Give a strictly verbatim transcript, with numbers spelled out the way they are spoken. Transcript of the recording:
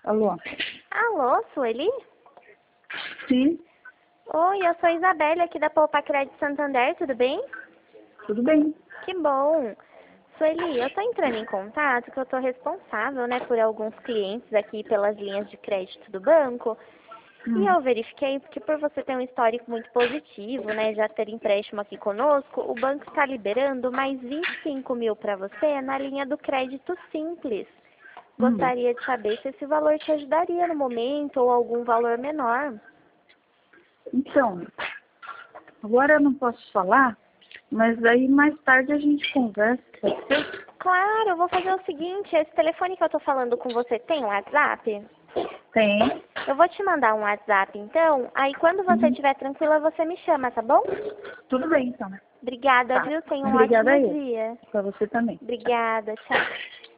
Alô? Alô, Sueli? Sim, Oi, eu sou a Isabelle aqui da Poupa Crédito Santander, tudo bem? tudo bem. Que bom! Sueli, eu tô entrando em contato porque eu tô responsável, né, por alguns clientes aqui pelas linhas de crédito do banco. E Hum. eu verifiquei que por você ter um histórico muito positivo, né, já ter empréstimo aqui conosco, o banco está liberando mais vinte e cinco mil para você na linha do crédito simples. Hum. Gostaria de saber se esse valor te ajudaria no momento ou algum valor menor. Então, agora eu não posso falar, mas aí mais tarde a gente conversa, pode ser? Claro, eu vou fazer o seguinte, esse telefone que eu tô falando com você tem um WhatsApp? Tem. Eu vou te mandar um WhatsApp então, aí quando você Uhum. estiver tranquila você me chama, tá bom? Tudo bem, então. Obrigada, Tá. viu? Tenha um Obrigada ótimo aí. dia. Pra você também. Tchau. Obrigada, tchau.